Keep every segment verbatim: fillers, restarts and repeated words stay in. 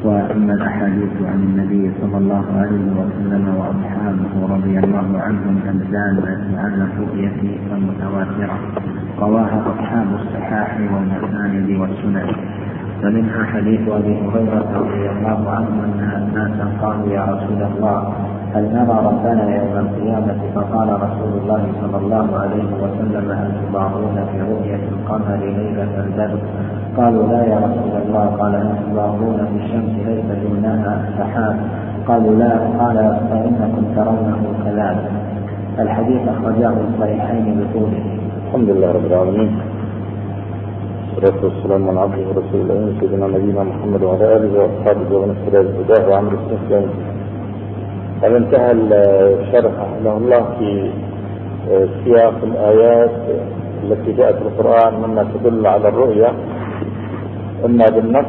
وأما الأحاديث عن النبي صلى الله عليه وسلم وأصحابه رضي الله عنهم الدالة على الرؤية المتواترة رواها أصحاب الصحاح والمساند والسنن. فمنها حديث أبي هريرة رضي الله عنه أن الناس قالوا يا رسول الله هل نرى ربنا يوم القيامة؟ فقال رسول الله صلى الله عليه وسلم هل تضارون في رؤية القمر ليلة البدر؟ قالوا لا يا رسول الله. قال هل تضارون في الشمس ليس دونها سحاب؟ قالوا لا. قال فإنكم ترونه كذلك. الحديث أخرجاه الصحيحين بطوله. الحمد لله رب العالمين، والصلاة والسلام على عبده ورسوله سيدنا نبينا محمد وعلى آله وأصحابه ومن اهتدى بهداه وعمل السنة. هل انتهى الشرح رحمه الله في سياق الآيات التي جاءت في القرآن مما تدل على الرؤية، إما بالنص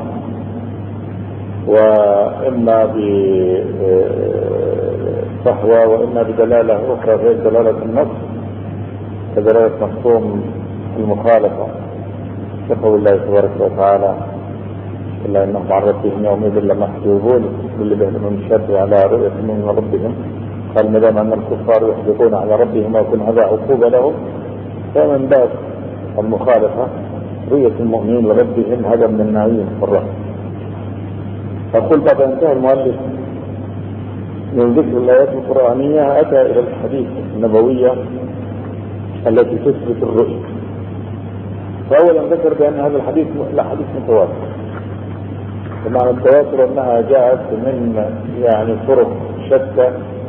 وإما بصحوة وإما بدلالة أخرى غير دلالة النص كدلالة مفهوم المخالفة كقول الله تبارك وتعالى إلا إنهم عن ربهم يومئذ لمحجوبون كل بهم شد على رؤية من ربهم. قال ما دام أن الكفار يحبطون على ربهم ويكون هذا عقوبة لهم، فمن باب المخالفة رؤية المؤمنين لربهم هذا من النعيم والرحمة. فقل بعد انتهى المؤلف من ذكر الآيات القرآنية أتى إلى الحديث النبوية التي تثبت الرؤية. فأولا ذكر بأن هذا الحديث لا حديث متواتر، بمعنى التواتر أنها جاءت من يعني طرق شتى،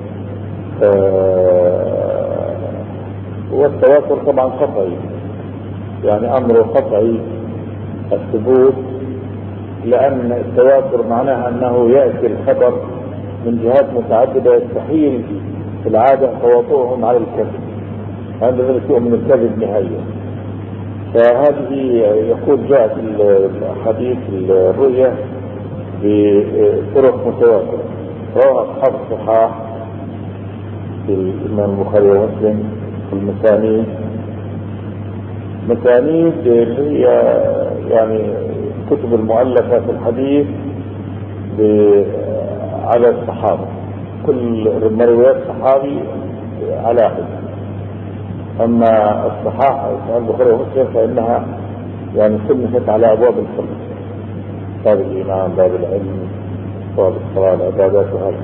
آه والتواتر طبعا قطعي، يعني أمر قطعي الثبوت، لأن التواتر معناها أنه يأتي الخبر من جهات متعددة يستحيل في العادة تواطؤهم على الكذب، هذا ذلك يؤمن الكذب نهائيا. فهذه يقول جاءت الحديث الرؤية بطرق متواترة رواه أصحاب الصحاح في الإمام البخاري ومسلم في المسانيد. مسانيد هي يعني كتب المؤلفة في الحديث على الصحابة، كل روايات صحابي على حد. أما الصحاح البخاري ومسلم فإنها يعني صنفت على أبواب الخلق، باب الإيمان، باب العلم، باب الصلاة، العبادات وهذا.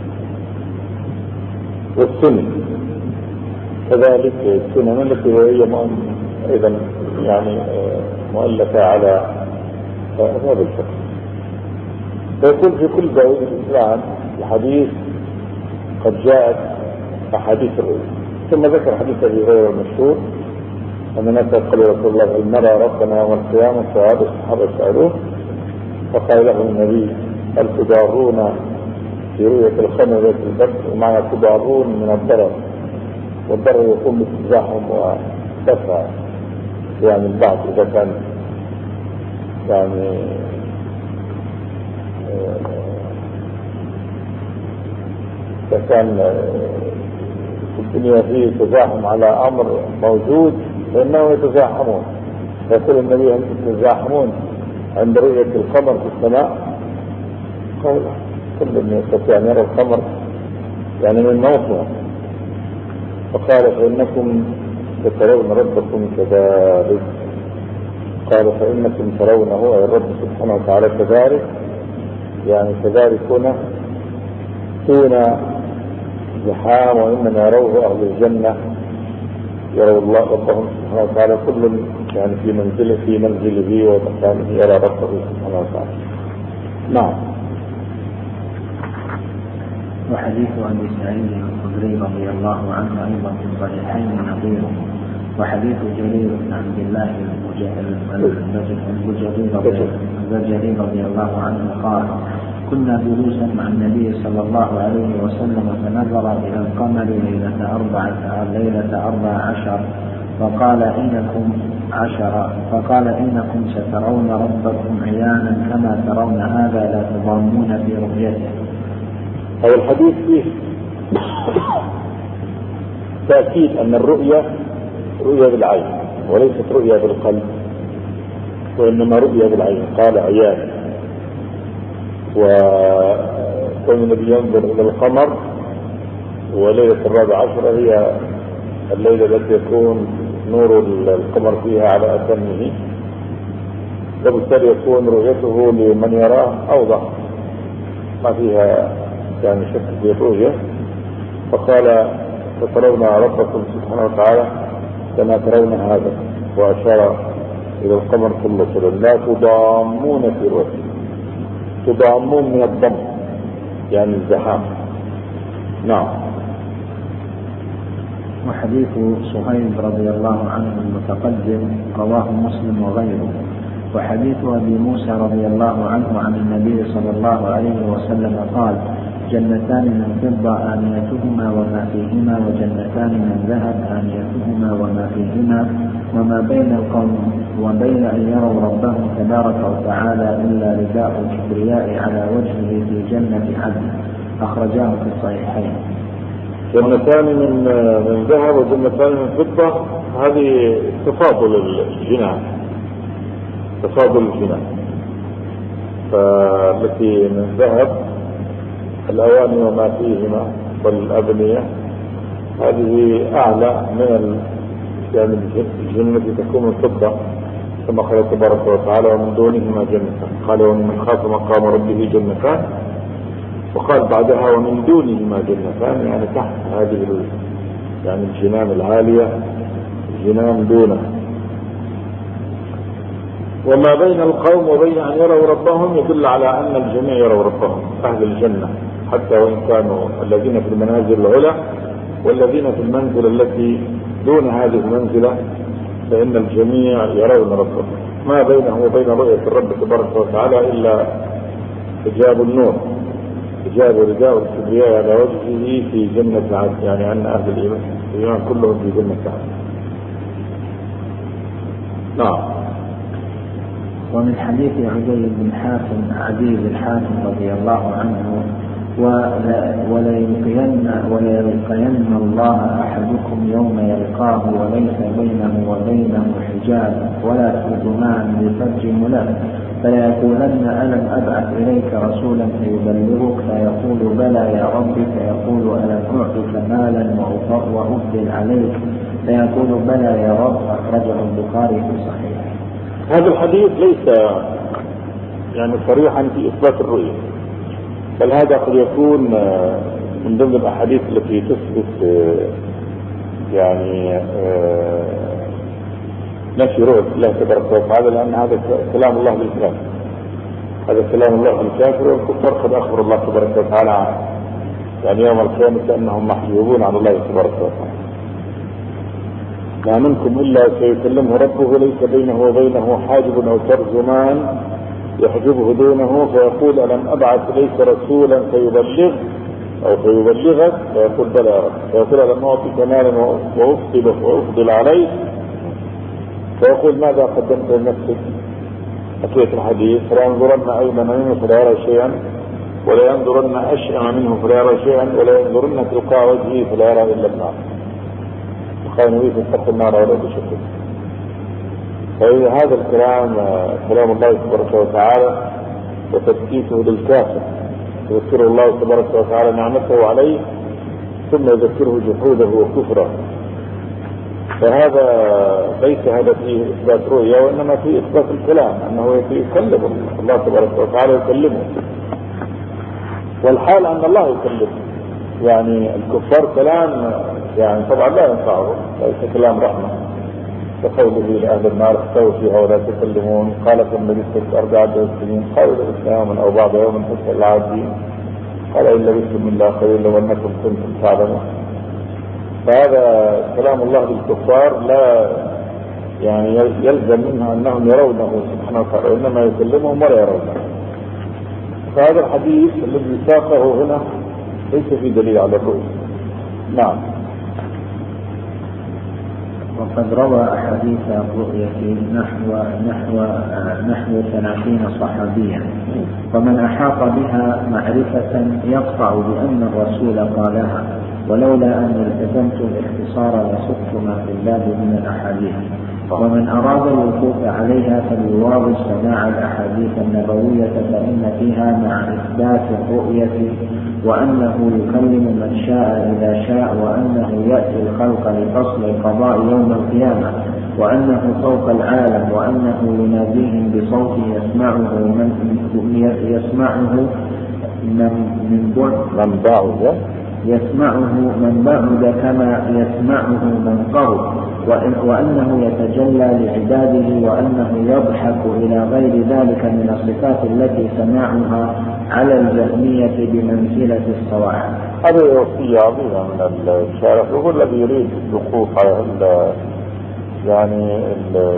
والسنن كذلك السنن التي هي أيضا يعني مؤلفة على أبواب الفقه. فيكون في كل دولة الإسلام الحديث قد جاءت أحاديث الرؤيا. ثم ذكر حديث أبي هريرة المشهور أن الناس قالوا رسول الله هل نرى ربنا يوم القيامة؟ فعاد الصحابة سألوه فقال له النبي هل تضارون في رؤية القمر ليلة البدر؟ ومعنى تضارون من الضرر، والضرر يكون بالتزاحم ودفع يعني البعض إذا كان يعني إذا كان في الدنيا فيه تزاحم على أمر موجود فإنهم يتزاحمون. فيقول النبي هل تتزاحمون عند رؤية القمر في السماء؟ قال كل من يستطيع أن يرى القمر يعني من موقعه. فقال فإنكم ترون ربكم كذلك. قال فإنكم ترونه أي الرب سبحانه وتعالى كذلك، يعني كذلك هنا دون زحام، وإنما يروه أهل الجنة يروا الله ربهم سبحانه وتعالى كل يعني في منزله في منزله ومكانه يرى ربه سبحانه وتعالى. نعم. وحديث أبي سعيد الخدري رضي الله عنه أيضا في الصحيحين نظيره. وحديث جرير بن عبد الله البجلي رضي الله عنه قال كنا جلوسا مع النبي صلى الله عليه وسلم فنظر إلى القمر ليلة أربعة ليلة أربع عشر فقال إنكم عشر فقال إنكم سترون ربكم عيانا كما ترون هذا لا تضامون في رؤيته. هذا الحديث فيه تأكيد أن الرؤية رؤية بالعين وليست رؤية بالقلب، وإنما رؤية بالعين. قال عيان وكون النبي ينظر إلى القمر، وليلة الرابع عشر هي الليلة التي يكون نور القمر فيها على أتمه، وبالتالي يكون رؤيته لمن يراه أوضح، ما فيها يعني شك في الرؤية. فقال فترون ربكم سبحانه وتعالى كما ترون هذا، وأشار إلى القمر كله سنة لا تضامون في رؤيته. تضامون من الضم يعني الزحام. نعم. وحديث صهيب رضي الله عنه المتقدم رواه مسلم وغيره. وحديث أبي موسى رضي الله عنه عن النبي صلى الله عليه وسلم قال: جنتان من فضة آنيتهما وما فيهما، وجنتان من ذهب آنيتهما وما فيهما، وما بين القوم وبين أن يروا ربهم تبارك وتعالى إلا رداء الكبرياء على وجهه في جنة عدن. أخرجاه في الصحيحين. جنتان من من ذهب وجنتان من فضة، هذه تفاضل الجنان، تفاضل الجنان. فالتي من ذهب الأواني وما فيهما والأبنية، هذه أعلى من يعني الجنة التي تكون من فضة، كما قال تبارك وتعالى: ومن دونهما جنتان. قال: ومن خاف مقام ربه جنتان. وقال بعدها: ومن دونهما جنتان، يعني تحت هذه يعني الجنان العالية جنان دونه. وما بين القوم وبين أن يروا ربهم يدل على أن الجميع يروا ربهم، أهل الجنة، حتى وإن كانوا الذين في المنازل العلى والذين في المنزلة التي دون هذه المنزلة، فإن الجميع يرون ربهم. ما بينه وبين رؤية الرب تبارك وتعالى إلا حجاب النور، حجاب رداء الكبرياء على وجهه في جنة عدن، يعني أن أهل الإيمان كلهم في جنة عدن. نعم. ومن حديث عدي بن حاتم عدي بن حاتم رضي الله عنه: وليلقين وليلقين الله أحدكم يوم يلقاه وليس بينه وبينه حجاب ولا ترجمان بفرج ملك، فليقولن ألم أبعث إليك رسولا فيبلغك؟ فيقول: بلى يا رب. فيقول: ألم أعطك مالا وأفضل عليك؟ فيقول: بلى يا رب. أخرجه البخاري في صحيحه. هذا الحديث ليس يعني صريحا في إثبات الرؤية، بل هذا قد يكون من ضمن الأحاديث التي تثبت يعني نفي رؤية الله تبارك وتعالى، لأن هذا كلام الله بالكافر، هذا كلام الله بالكافر، والكفار قد أخبر الله تبارك وتعالى يعني يوم القيامة أنهم محجوبون عن الله تبارك وتعالى. ما منكم إلا سيكلمه ربه ليس بينه وبينه حاجب أو ترجمان يحجبه دونه، فيقول: ألم أبعث إليك رسولا فيبلغ أو فيبلغك؟ فيقول: بلى يا رب. فيقول: ألم أعطك مالا وأفضل وأفضل عليك؟ فيقول: ماذا قدمت لنفسك؟ أتيت الحديث: فلا ينظرن أيمن منه فلا يرى شيئا، ولا ينظرن أشأم منه فلا يرى شيئا، ولا ينظرن تلقاء وجهه فلا يرى إلا النار. قال النبي: فاتقوا النار ولا تشركوا. فإذا هذا الكلام كلام الله تبارك وتعالى وتثبيته للكافر، يذكره الله تبارك وتعالى نعمته عليه ثم يذكره جحوده وكفره، فهذا ليس هذا فيه إثبات رؤيا، وإنما فيه إثبات الكلام، أنه يكلم الله تبارك وتعالى، يكلمه، والحال أن الله يكلمه. يعني الكفار كلام يعني طبعا لا ينفعه، ليس كلام رحمة، كقوله لأهل النار: استووا فيها ولا تكلمون. قال: كم لبثتم أربعة سنين؟ قالوا: لبثنا يوما أو بعض يوم فاسأل العادين. قال: إن لبثتم إلا قليلا لو أنكم كنتم تعلمون. فهذا كلام الله للكفار لا يعني يلزم منه أنهم يرونه سبحانه وتعالى، وإنما يكلمهم ولا يرونه. فهذا الحديث الذي ساقه هنا ليس في دليل على الرؤية. نعم. وقد روى أحاديث الرؤية نحو نحو نحو ثلاثين صحابيا، ومن أحاط بها معرفة يقطع بأن الرسول قالها، ولولا أن التزمت الاختصار لسقت ما في الباب من الأحاديث. ومن أراد الوقوف عليها فليواظب سماع الأحاديث النبوية فإن فيها مع إثبات الرؤية وأنه يكلم من شاء إذا شاء، وأنه يأتي الخلق لفصل القضاء يوم القيامة، وأنه فوق العالم، وأنه يناديهم بصوت يسمعه من يسمعه من من من بعد يسمعه من بعد كما يسمعه من قرب، وأنه يتجلى لعباده، وأنه يضحك إلى غير ذلك من الصفات التي سماعها على الجهمية بمنزلة الصواعق. هذه وصية عظيمة من الشارع، يقول الذي يريد الوقوف على ال يعني ال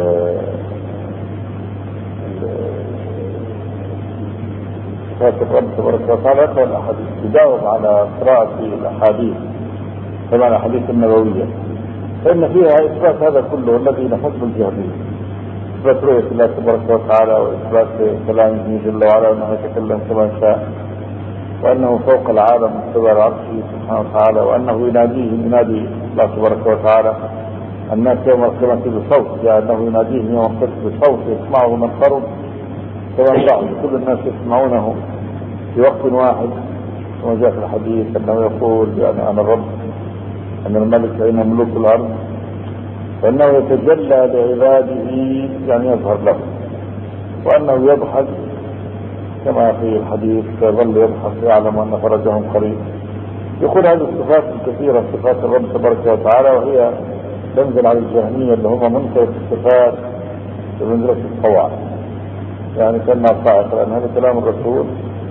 صفات الرب تبارك وتعالى يقرأ الأحاديث، يداوم على قراءة الأحاديث كما الأحاديث النبوية، فإن فيها إثبات هذا كله الذي نحسب الجهمية، إثبات رؤية الله تبارك وتعالى، وإثبات كلامه جل وعلا أنه يتكلم كما شاء، وأنه فوق العالم مستوى عرشه سبحانه وتعالى، وأنه يناديهم ينادي الله تبارك وتعالى الناس يوم القيامة بصوت، يعني أنه يناديهم يوم القيامة بصوت يسمعه من قرب كما بعد، كل الناس يسمعونه في وقت واحد، كما جاء في الحديث أنه يقول يعني أنا الرب أن الملك أين ملوك الأرض، فإنه يتجلى لعباده يعني يظهر له، وأنه يضحك كما في الحديث يظل يضحك يعلم أن فرجهم قريب. يقول هذه الصفات الكثيرة صفات الرب تبارك وتعالى، وهي تنزل على الجهمية اللي هم منكر الصفات بمنزلة الصواعق، يعني كما صاعق، لأن هذا كلام الرسول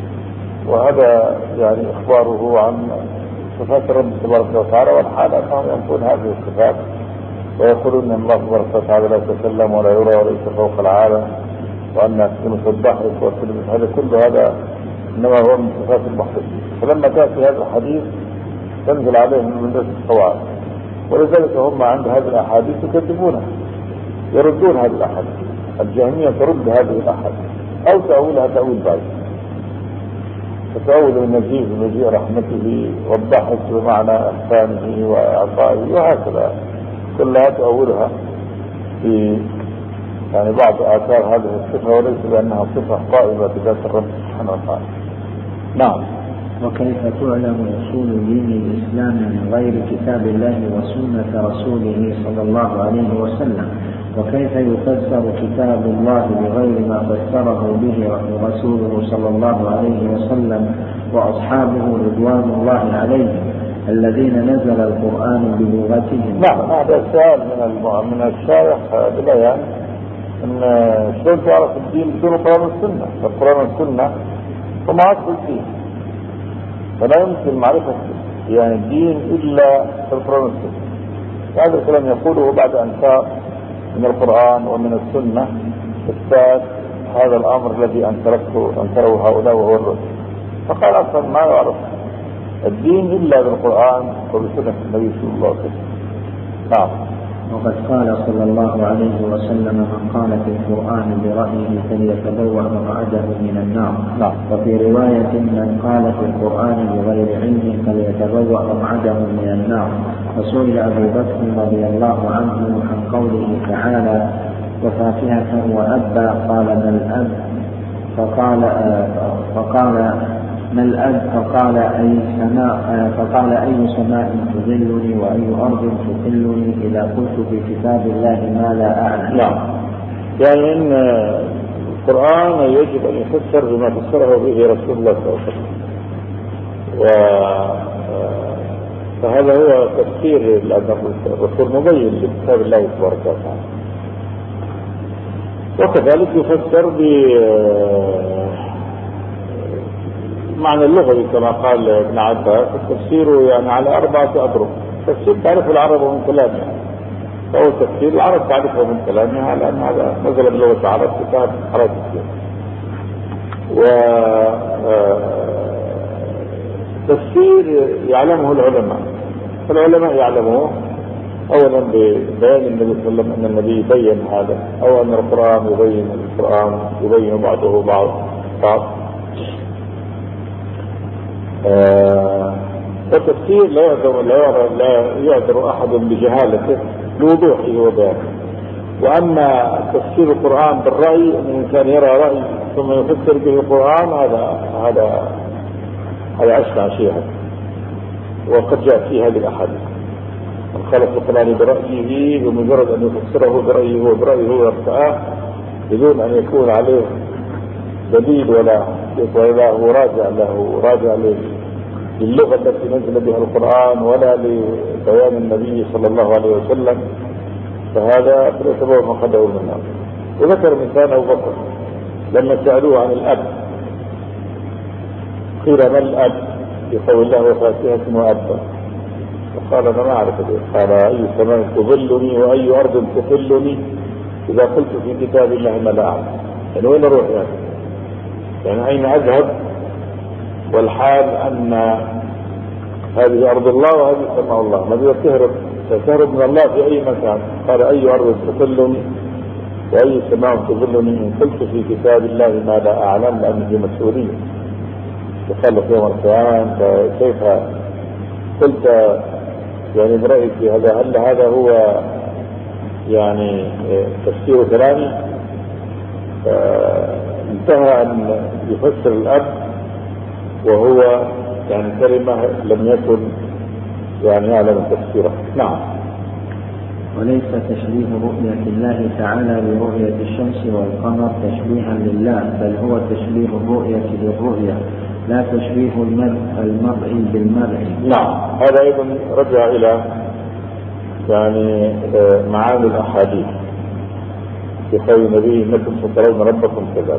وهذا يعني إخباره عن صفات الرب تبارك وتعالى، والحال أنهم ينفون هذه الصفات ويقولون أن الله تبارك وتعالى لا يتكلم ولا يرى وليس فوق العالم، وأن كلمة الضحك وكلمة هذا كل هذا إنما هو من صفات المحدثين. فلما تأتي هذا الحديث تنزل عليهم من منزلة الصواعق، ولذلك هم عند هذه الأحاديث يكذبونها، يردون هذه الأحاديث. الجهمية ترد هذه الأحاديث أو تأولها تأويل بعيد، فتأول النجيب بمجيء رحمته والضحك بمعنى إحسانه وإعطائه، وهكذا كلها تأولها في يعني بعض آثار هذه الصفة، وليس بأنها صفة قائمة بذات الرب سبحانه وتعالى. نعم. وكيف تعلم أصول دين الإسلام من غير كتاب الله وسنة رسوله صلى الله عليه وسلم؟ وكيف يفسر كتاب الله بغير ما فسره به رسوله صلى الله عليه وسلم وأصحابه رضوان الله عليهم الذين نزل القرآن بلغتهم؟ نعم، هذا سؤال من من الشارح ببيان أن شلون تعرف الدين بدون القرآن والسنة؟ القرآن والسنة هم أصل الدين، فلا يمكن معرفة يعني الدين إلا في القرآن والسنة. هذا الكلام يقوله بعد أن ساق من القرآن ومن السنة إثبات هذا الأمر الذي أنكره أنكره هؤلاء وهو الرسل، فقال أصلا ما يعرف الدين إلا بالقرآن وبسنة النبي صلى الله عليه وسلم. نعم. وقد قال صلى الله عليه وسلم من قال في القرآن برأيه فليتبوأ مقعده من النار. نعم. وفي رواية من قال في القرآن بغير علم فليتبوأ مقعده من النار. وسئل أبو بكر رضي الله عنه عن قوله تعالى وفاكهة وأبا قال ما الأب فقال فقال ما الأب فقال أي سماء فقال أي سماء تظلني وأي أرض تقلني إذا قلت في كتاب الله ما لا أعلم. نعم. يعني إن القرآن يجب أن يفسر بما فسره به رسول الله صلى الله عليه وسلم، و فهذا هو تفسير الرسول مبين لكتاب الله تبارك وتعالى. وكذلك يفسر ب معنى اللغوي كما قال ابن عباس، التفسير يعني على أربعة أضرب. تفسير تعرف العرب من كلامها، فهو تفسير العرب تعرفه من كلامها، لأن هذا نزل بلغة العرب كتاب عربي كثير. وتفسير يعلمه العلماء، فالعلماء يعلموه أولا ببيان النبي صلى الله عليه وسلم أن النبي يبين هذا، أو أن القرآن يبين القرآن يبين بعضه بعض بعض. والتفسير لا يعذر لا يعذر أحد بجهالته لوضوحه وبيانه. وأما تفسير القرآن بالرأي أن الإنسان يرى رأي ثم يفسر به القرآن هذا هذا هذا أشنع شيء، وقد جاء في هذه الأحاديث من خلق القرآن برأيه بمجرد أن يفسره برأيه وبرأيه وارتآه بدون أن يكون عليه دليل ولا ولا هو راجع له راجع للغة التي نزل بها القرآن ولا لبيان النبي صلى الله عليه وسلم، فهذا يعتبر ما قدره من الناس. وذكر مثال أبو بكر لما سألوه عن الأب قيل ما الأب؟ يقول الله وفاتحة وأبا، وقال أنا ما أعرف ذلك. قال أي سماء تظلني وأي أرض تحلني إذا قلت في كتاب الله ما لا أعلم. يعني وين أروح يعني؟ يعني أين أذهب والحال أن هذه أرض الله وهذه سماء الله، ما بدأ تهرب تهرب من الله في أي مكان. قال أي أرض تظلني وأي سماء تظلني إن قلت في كتاب الله ما لا أعلم لأنه مسؤولية. وقال في يوم القيامة كيف قلت يعني برأيك في هذا؟ هل هذا هو يعني تفسير كلامي؟ انتهى أن يفسر الأب وهو يعني كلمة لم يكن يعني يعلم تفسيره. نعم. وليس تشبيه رؤية الله تعالى برؤية الشمس والقمر تشبيها لله، بل هو تشبيه الرؤية بالرؤية لا تشبيه المرء بالمرء. نعم. هذا أيضا رجع إلى يعني معاني الأحاديث في قول النبي إنكم سترون ربكم كذلك.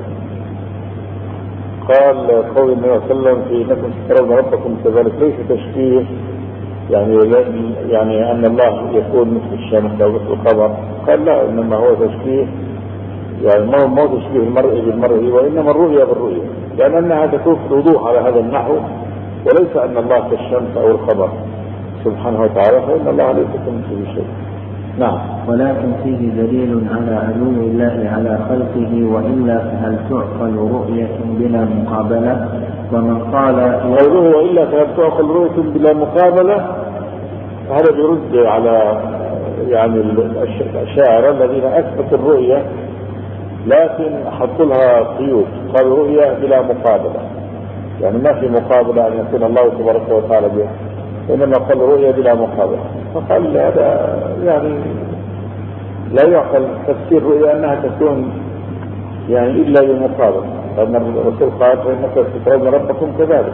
قال قول النبي صلى الله عليه وسلم في إنكم سترون ربكم كذلك ليس تشبيه يعني يعني أن الله يكون مثل الشمس أو مثل القمر. قال لا، إنما هو تشبيه يعني ما هو تشبيه المرء بالمرء وإنما الرؤية بالرؤية، لأن أنها تكون بوضوح على هذا النحو، وليس أن الله كالشمس أو القمر سبحانه وتعالى، فإن الله ليس كمثله شيء. نعم. ولكن فيه دليل على علو الله على خلقه، وإلا فهل تعقل رؤية بلا مقابلة؟ ومن قال قوله وإلا فهل تعقل رؤية بلا مقابلة هذا بيرد على يعني الأشاعرة الذين أثبتوا الرؤية لكن حطوا لها قيود، قالوا رؤية بلا مقابلة، يعني ما في مقابلة أن يكون الله تبارك وتعالى به، إنما قال رؤية بلا مقابلة. فقال هذا يعني لا يعقل تفسير رؤية أنها تكون يعني إلا بمقابلة، لأن الرسول قال فإنك سترون ربكم كذلك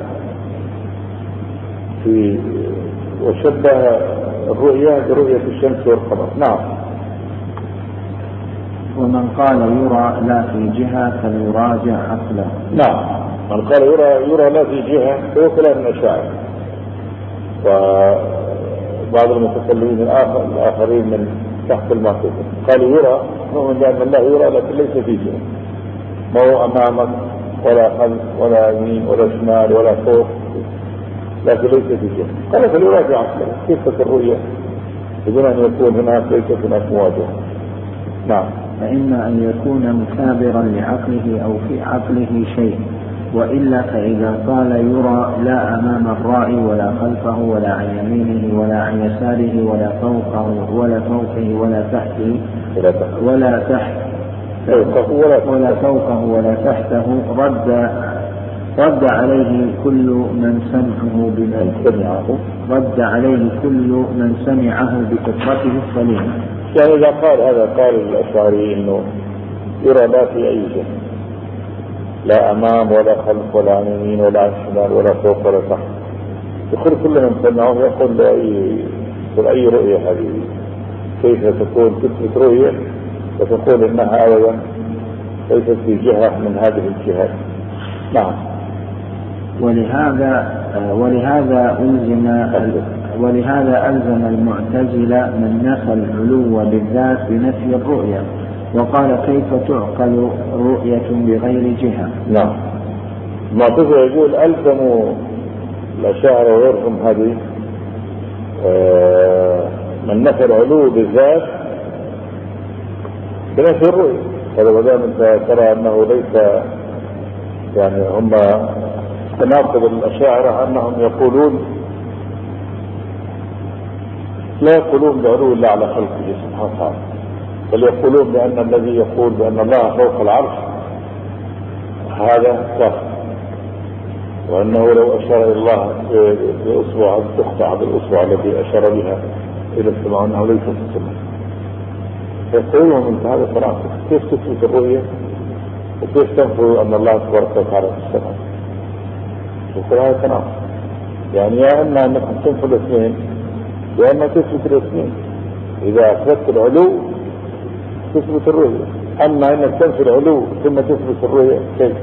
في وشبه الرؤية برؤية الشمس والقمر. نعم. ومن قال يرى لا في جهة فليراجع عقله. نعم. من قال يرى يرى لا في جهة هو كلام الأشاعرة، وبعض المتكلمين الآخر الآخرين من تحت المعتزلة قالوا يرى نؤمن بأن الله يرى لكن ليس في جهة، ما هو أمامك ولا خلف ولا يمين ولا شمال ولا فوق، لكن ليس في جهة. قال فليراجع عقله، كيف الرؤية بدون أن يكون هناك ليس هناك مواجهة. نعم. فإما أن يكون مثابرا لعقله أو في عقله شيء، وإلا فإذا قال يرى لا أمام الرائي ولا خلفه ولا عن يمينه ولا عن يساره ولا فوقه ولا فوقه ولا تحته ولا تحت ولا فوقه ولا تحته رد رد عليه كل من سمعه بما رد عليه كل من سمعه بفطرته السليمة. يعني إذا قال هذا قال الأشعري إنه يرى لا في أي شيء، لا أمام ولا خلف ولا عن يمين ولا عن شمال ولا فوق ولا تحت، يقول كل من سمعه يقول لأي أي رؤية هذه كيف تكون تثبت رؤية وتقول إنها أبدا ليست في جهة من هذه الجهات. نعم. ولهذا ولهذا ألزم ولهذا ألزم المعتزلة من نفى العلو بالذات بنفي الرؤية، وقال كيف تعقل رؤية بغير جهة. نعم. المعتزلة يقول ألزموا الأشاعرة وغيرهم هذه من نفى العلو بالذات بنفي الرؤية. هذا ما دام أنت ترى أنه ليس يعني هم تناقض الأشاعرة أنهم يقولون لا يقولون بعلو الله على خلقه سبحانه وتعالى، بل يقولون بأن الذي يقول بأن الله فوق العرش هذا كافر، وأنه لو أشار إلى الله بأصبع تقطع بالأصبع الذي أشار بها إلى السماء أنه ليس في السماء. يقولون من هذا التناقض، كيف تثبت الرؤية وكيف تنفوا أن الله تبارك وتعالى في السماء؟ يقول هذا تناقض، يعني يا إما أنكم تنفوا الاثنين يا إما تثبت الاثنين. إذا أثبت العلو تثبت الرؤية، أما أنك تنفي العلو ثم تثبت الرؤية كيف؟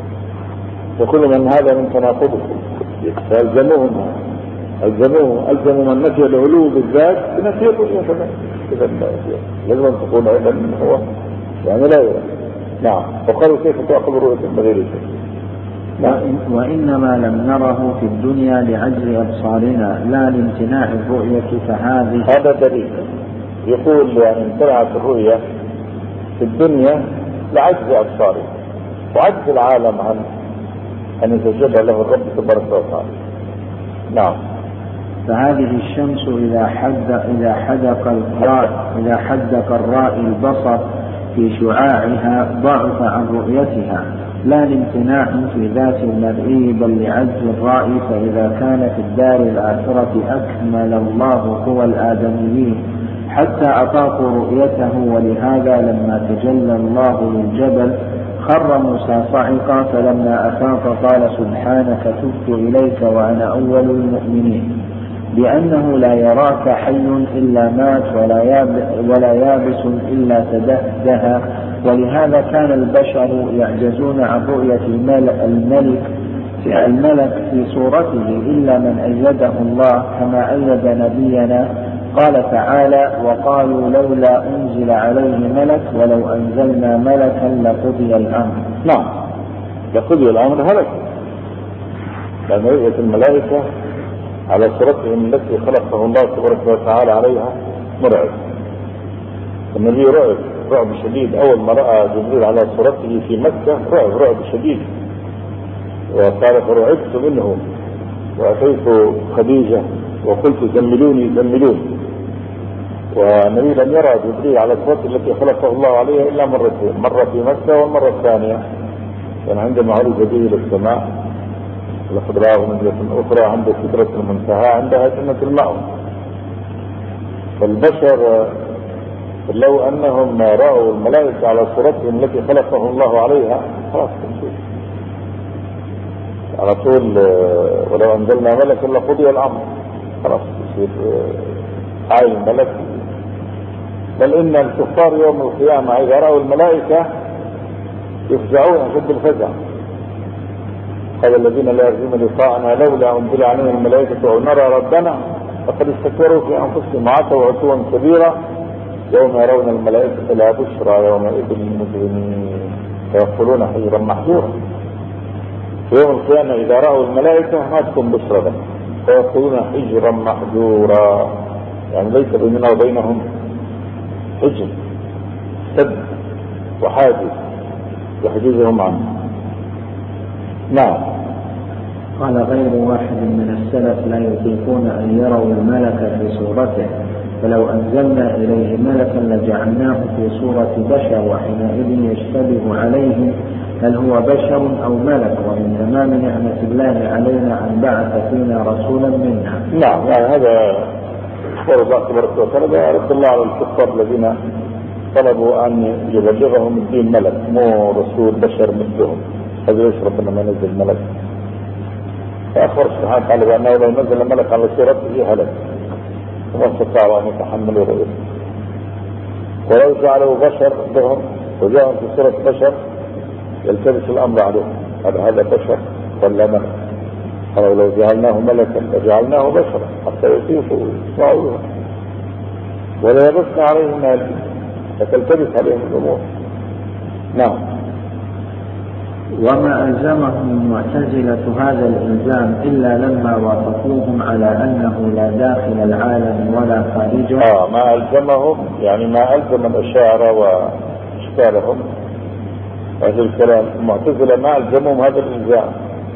يقول من هذا من تناقضكم، فألزموهم ألزموهم ألزموا من نفي العلو بالذات بنفي الرؤية كمان. إذا لازم تقول أيضا هو يعني لا يرى. نعم. وقالوا كيف تأخذ رؤية بغير شيء؟ نعم. وإنما لم نره في الدنيا لعجز أبصارنا لا لامتناع الرؤية، فهذه هذا دليل. يقول يعني امتنعت الرؤية في الدنيا لعجز أبصارنا وعجز العالم عن أن يتجلى له الرب تبارك وتعالى. نعم. فهذه الشمس إذا حد إذا حدق الرائي إذا حدق الرائي البصر في شعاعها ضعف عن رؤيتها لا لامتناع في ذات المرئي بل لعجز الرائي، فإذا كان في الدار الآخرة أكمل الله قوى الآدميين حتى أطاقوا رؤيته، ولهذا لما تجلى الله للجبل خر موسى صعقا، فلما أفاق قال سبحانك تبت إليك وأنا أول المؤمنين، لأنه لا يراك حي إلا مات ولا يابس, ولا يابس إلا تدهده. ولهذا كان البشر يعجزون عن رؤية الملك في الملك في صورته إلا من أيده الله، كما أيد نبينا قال تعالى وقالوا لولا أنزل عليه ملك ولو أنزلنا ملكا لقضي الأمر. نعم لقضي الأمر هلك، لأن رؤية الملائكة على صورتهم التي خلقه الله تبارك وتعالى عليها مرعب. النبي رعب رعب شديد أول ما رأى جبريل على صورته في مكة، رعب رعب شديد وقال فرعبت منه وأتيت خديجة وقلت زملوني زملوني. والنبي لم يرى جبريل على صورته التي خلقه الله عليها إلا مرتين، مرة في مكة والمرة الثانية كان عندما عرج به إلى السماء لقد رآه نزلة أخرى عند سدرة المنتهى عندها جنة المأوى. فالبشر لو أنهم رأوا الملائكة على صورتهم التي خلقه الله عليها خلاص على طول ولو أنزلنا ملكا لقضي الأمر، خلاص يصير عين ملك. بل إن الكفار يوم القيامة إذا رأوا الملائكة يفزعون ضد الفزع. قال الذين لا يرجون لقاءنا لولا أنزل علينا الملائكة أو نرى ربنا فقد استكبروا في أنفسهم وعتوا عتوا كبيرا يوم يرون الملائكة لا بشرى يومئذ للمجرمين فيقولون حجرا محجورا. في يوم القيامة إذا رأوا الملائكة ما تكون بشرى لهم فيقولون حجرا محجورا، يعني ليس بيننا وبينهم حجر سد وحاجز يحجزهم عنه. نعم. قال غير واحد من السلف لا يطيقون أن يروا الملك في صورته، فلو أنزلنا إليه ملكا لجعلناه في صورة بشر وحينئذ يشتبه عليهم هل هو بشر أو ملك، ومن تمام نعمة الله علينا أن بعث فينا رسولا منا. نعم يعني هذا أخبر الله تبارك وتعالى رد الله على الكفار الذين طلبوا أن يبلغهم الدين ملك مو رسول بشر مثلهم، هذا يشرب أنما نزل ملك. فأخبر سبحانه وتعالى بأنه لو نزل ملك على صورته هلك وما استطاعوا أن يتحملوا رؤيته، ولو جعلوا بشر لهم وجاءوا في صورة بشر يلتبس الأمر عليهم هذا هذا بشر ولا ملك. قالوا لو جعلناه ملكا لجعلناه بشرا حتى يطيقوا ويسمعوه ولا يبث عليهم هذه فتلتبس عليهم الأمور. نعم. وما ألزمهم المعتزلة هذا الإلزام إلا لما وافقوهم على أنه لا داخل العالم ولا خارجه. آه ما ألزمهم يعني ما ألزم الأشاعرة وأشكالهم هذا الكلام. المعتزلة ما ألزمهم هذا الإلزام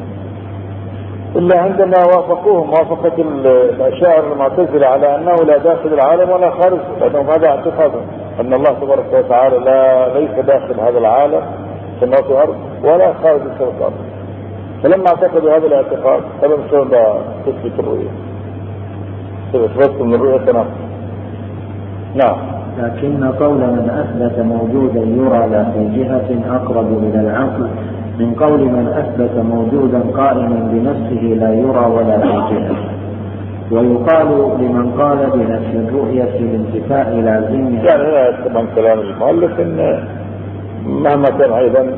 إلا عندما وافقوهم موافقة الأشاعرة المعتزلة على أنه لا داخل العالم ولا خارجه، لأنهم هذا اعتقادهم. أن الله تبارك وتعالى لا ليس داخل هذا العالم سماوات والأرض ولا خارج سماوات والأرض. فلما اعتقدوا هذا الاعتقاد فلم شلون تثبت الرؤية، تثبت من الرؤية تناقض. نعم. لكن قول من أثبت موجودا يرى لا في جهة أقرب إلى العقل من قول من أثبت موجودا قائما بنفسه لا يرى ولا في جهة. ويقال لمن قال بنفس الرؤية الانتفاء لازمها. يعني هنا طبعا كلام المؤلف إن مهما كان أيضا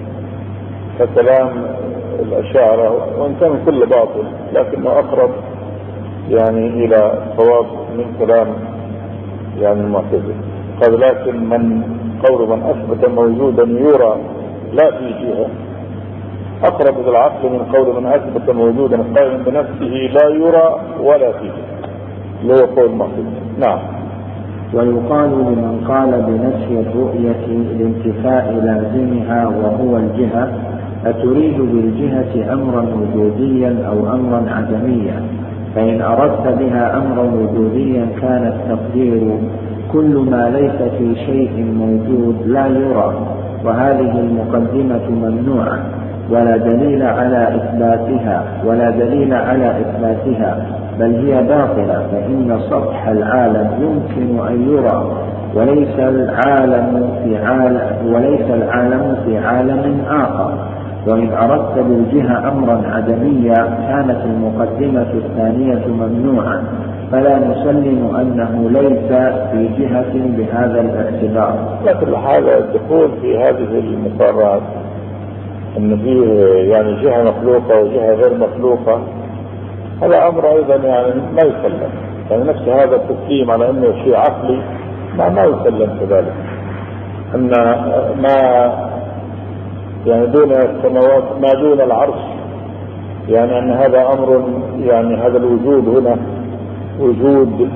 ككلام الأشاعرة وإن كان كل باطل لكنه أقرب يعني إلى صواب من كلام يعني المعتزلة. قال لكن من قول من أثبت موجودا يرى لا في جهة أقرب إلى العقل من قول من أثبت موجودا قائما بنفسه لا يرى ولا في جهة، اللي هو قول المعتزلة. نعم. ويقال لمن قال بنفي الرؤية الانتفاء لازمها وهو الجهة أتريد بالجهة أمرا وجوديا أو أمرا عدميا؟ فإن أردت بها أمرا وجوديا كان التقدير كل ما ليس في شيء موجود لا يرى، وهذه المقدمة ممنوعة ولا دليل على إثباتها ولا دليل على إثباتها بل هي باطلة، فإن سطح العالم يمكن أن يرى وليس العالم في عالم وليس العالم في عالم آخر. وإن أردت بالجهة أمرا عدميا كانت المقدمة الثانية ممنوعة، فلا نسلم أنه ليس في جهة بهذا الاعتبار. لكن هذا الدخول في هذه المقارنات أن فيه يعني جهة مخلوقة وجهة غير مخلوقة هذا أمر أيضا يعني ما يسلم، يعني نفس هذا التسليم على أنه شيء عقلي ما ما يسلم كذلك. أن ما يعني دون السماوات ما دون العرش يعني أن هذا أمر يعني هذا الوجود هنا وجود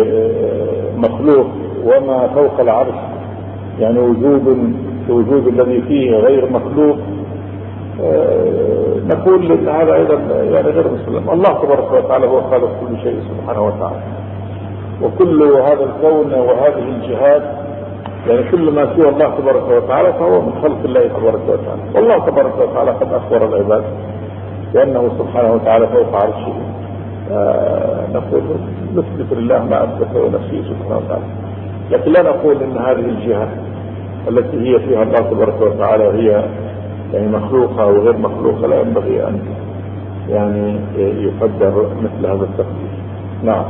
مخلوق، وما فوق العرش يعني وجود الوجود الذي فيه غير مخلوق. نقول ان هذا ايضا يعني غير مسلم. الله تبارك وتعالى هو خالق كل شيء سبحانه وتعالى، وكل هذا الكون وهذه الجهات يعني كل ما سوى الله تبارك وتعالى فهو من خلق الله تبارك وتعالى. والله تبارك وتعالى قد اخبر العباد بانه سبحانه وتعالى فوق عرشه. نقول نثبت لله ما اثبته نفسه سبحانه وتعالى، لكن لا نقول ان هذه الجهه التي هي فيها الله تبارك وتعالى هي يعني مخلوقة أو غير مخلوقة لا ينبغي أن يعني يقدر مثل هذا التقدير. نعم.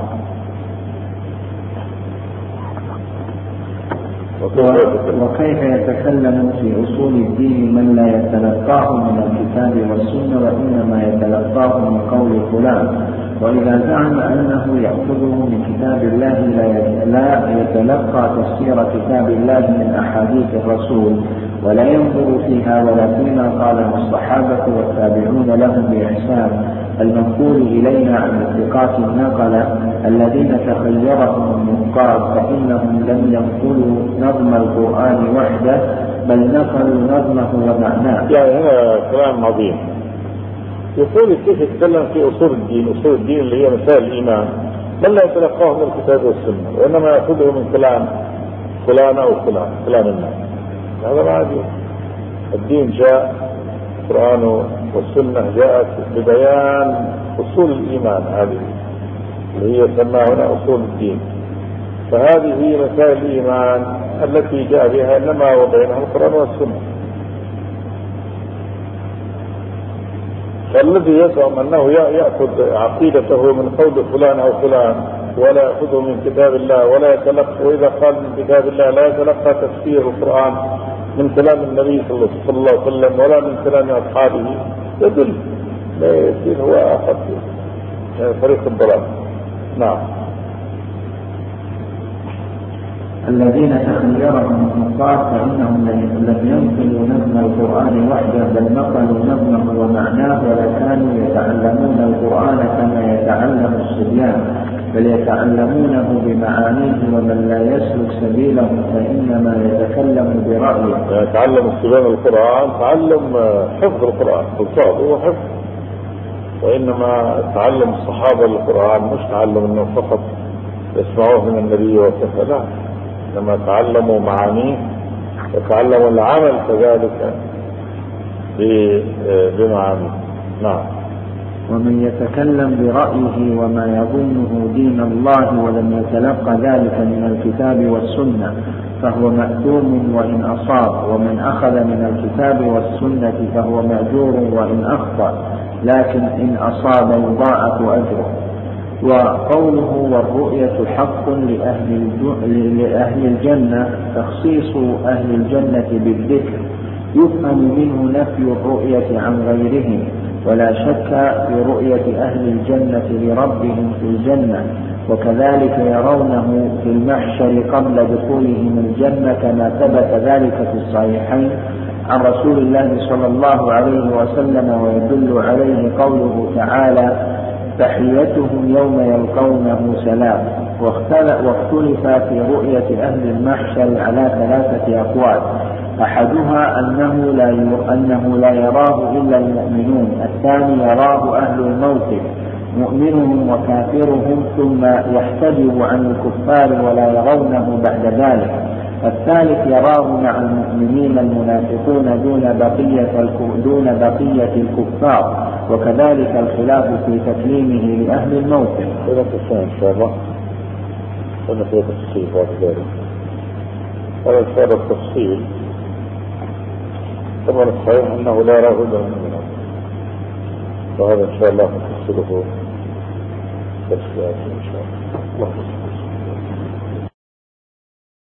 وكيف يتكلم في أصول الدين من لا يتلقاه من الكتاب والسنة وإنما يتلقاه من قول فلان؟ وإذا زعم أنه يأخذه من كتاب الله لا يتلقى تفسير كتاب الله من أحاديث الرسول ولا ينظر فيها ولا فيما قاله الصحابة والتابعون لهم بإحسان المنقول إلينا عن الثقات النقلة الذين تخيرهم النقاد، فإنهم لم ينقلوا نظم القرآن وحده بل نقلوا نظمه ومعناه. يعني هنا كلام عظيم. يقول كيف يتكلم في أصول الدين، أصول الدين اللي هي مسائل الإيمان من لا يتلقاه من الكتاب والسنة وإنما يأخذه من كلام فلان أو فلان كلام الناس. هذا ما عادي. الدين جاء القرآن والسنة جاءت ببيان أصول الإيمان هذه اللي هي سماها هنا أصول الدين، فهذه هي مسائل الإيمان التي جاء بها إنما وبينها القرآن والسنة. فالذي يزعم أنه يأخذ عقيدته من قول فلان أو فلان ولا يأخذه من كتاب الله ولا يتلقى، وإذا قال من كتاب الله لا يتلقى تفسير القرآن من كلام النبي صلى الله عليه وسلم ولا من كلام أصحابه يدل لا يصير هو أخذ يعني طريق الضلال. نعم. الذين تخيرهم النقاد فإنهم لم ينقلوا نظم القرآن وحده بل نقلوا نظمه ومعناه ولا كانوا يتعلمون القرآن كما يتعلم الصبيان بل يتعلمونه بمعانيه، ومن لا يسلك سبيله فإنما يتكلم برأيه. يتعلم الصبيان القرآن تعلم حفظ القرآن بالصوت هو حفظ، وإنما تعلم الصحابة القرآن مش تعلم أنه فقط يسمعوه من النبي وكفى، لا لما تعلموا معانيه وتعلموا العمل كذلك بمعانيه. نعم. ومن يتكلم برأيه وما يظنه دين الله ولم يتلقى ذلك من الكتاب والسنة فهو مأثوم وإن أصاب، ومن أخذ من الكتاب والسنة فهو مأجور وإن أخطأ، لكن إن أصاب يضاعف أجره. وقوله والرؤية حق لأهل, لأهل الجنة تخصيص أهل الجنة بالذكر يفهم منه نفي الرؤية عن غيرهم، ولا شك في رؤية أهل الجنة لربهم في الجنة، وكذلك يرونه في المحشر قبل دخولهم الجنة كما ثبت ذلك في الصحيحين عن رسول الله صلى الله عليه وسلم، ويدل عليه قوله تعالى تحيتهم يوم يلقونه سلام. واختلف في رؤية أهل المحشر على ثلاثة أقوال، أحدها أنه لا أنه لا يراه إلا المؤمنون، الثاني يراه أهل الموقف مؤمنهم وكافرهم ثم يحتجب عن الكفار ولا يرونه بعد ذلك، الثالث يراه مع المؤمنين المنافقون دون بقية دون بقية الكفار، وكذلك الخلاف في تكليمه لأهل الموقف. هذا إن شاء الله هذا في تفصيل ذلك. هذا السبب التفصيل طبعا الصحيح أنه لا يراه إلا المؤمنون، وهذا إن شاء الله نفصله تفصيلات إن شاء الله.